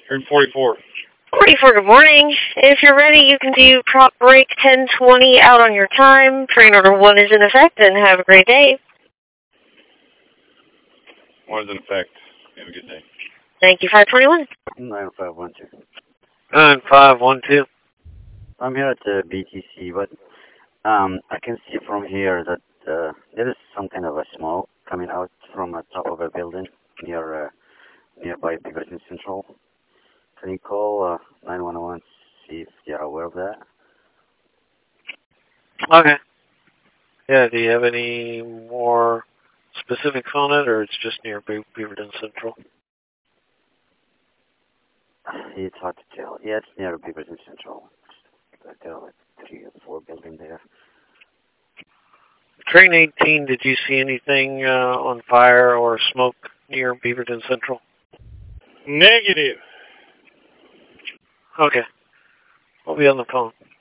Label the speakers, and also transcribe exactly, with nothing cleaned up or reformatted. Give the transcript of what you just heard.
Speaker 1: You're in forty-four.
Speaker 2: forty-four, good morning. If you're ready, you can do prop break ten twenty out on your time. Train order one is in effect, and have a great day.
Speaker 1: One is in effect. Have a good day.
Speaker 2: Thank you, five twenty-one.
Speaker 3: nine five one two.
Speaker 4: nine five one two.
Speaker 3: I'm here at the B T C, but um, I can see from here that uh, there is some kind of a smoke coming out from the top of a building near uh, nearby Beaverton Central. Can you call uh, nine one one, see if they're aware of that?
Speaker 4: Okay. Yeah, do you have any more specifics on it, or it's just near Be Beaverton Central?
Speaker 3: It's hard to tell. Yeah, it's near Beaverton Central. There are like three or four buildings there.
Speaker 4: Train eighteen, did you see anything uh, on fire or smoke near Beaverton Central?
Speaker 1: Negative.
Speaker 4: Okay. We'll be on the phone.